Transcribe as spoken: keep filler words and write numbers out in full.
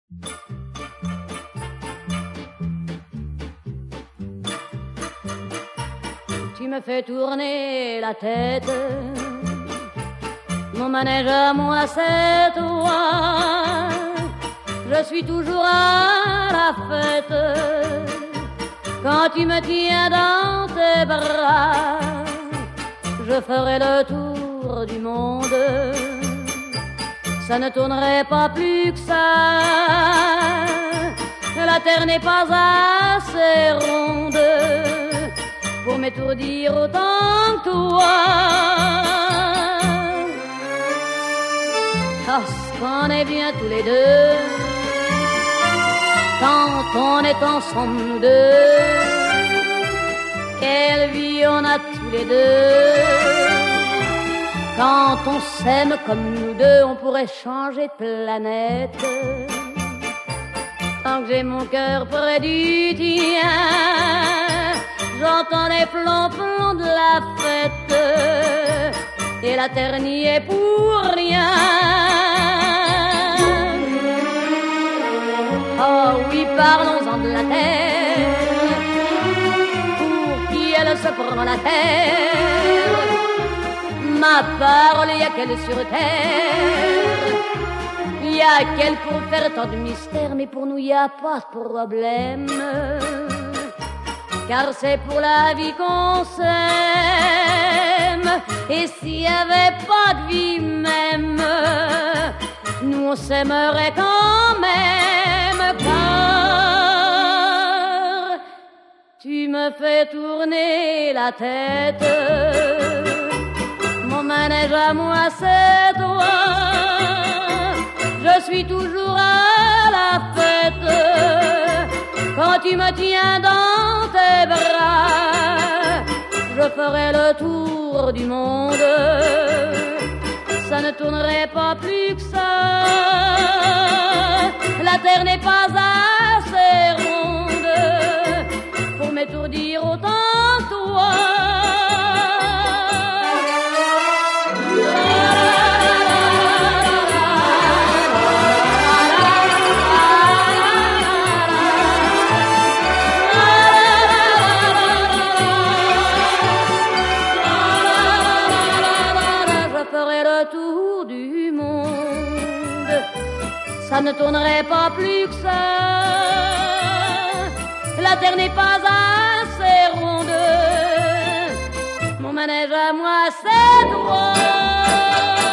Tu me fais tourner la tête, mon manège à moi c'est toi. Je suis toujours à la fête quand tu me tiens dans tes bras. Je ferai le tour du monde, ça ne tournerait pas plus que ça. La terre n'est pas assez ronde pour m'étourdir autant que toi. Parce qu'on est bien tous les deux quand on est ensemble nous deux. Quelle vie on a tous les deux. Quand on s'aime comme nous deux, on pourrait changer de planète. Tant que j'ai mon cœur près du tien, j'entends les plombs de la fête, et la terre n'y est pour rien. Oh oui, parlons-en de la terre, pour qui elle se prend la terre. Ma parole, y a qu'elle sur terre, y a qu'elle pour faire tant de mystères, mais pour nous y a pas de problème. Car c'est pour la vie qu'on s'aime. Et s'il y avait pas de vie même, nous on s'aimerait quand même. Car tu me fais tourner la tête, mon manège à moi c'est toi. Je suis toujours à la fête quand tu me tiens dans tes bras. Je ferai le tour du monde, ça ne tournerait pas plus que ça. La terre n'est pas assez ronde pour m'étourdir autant que toi. Ça ne tournerait pas plus que ça. La terre n'est pas assez ronde. Mon manège à moi, c'est toi.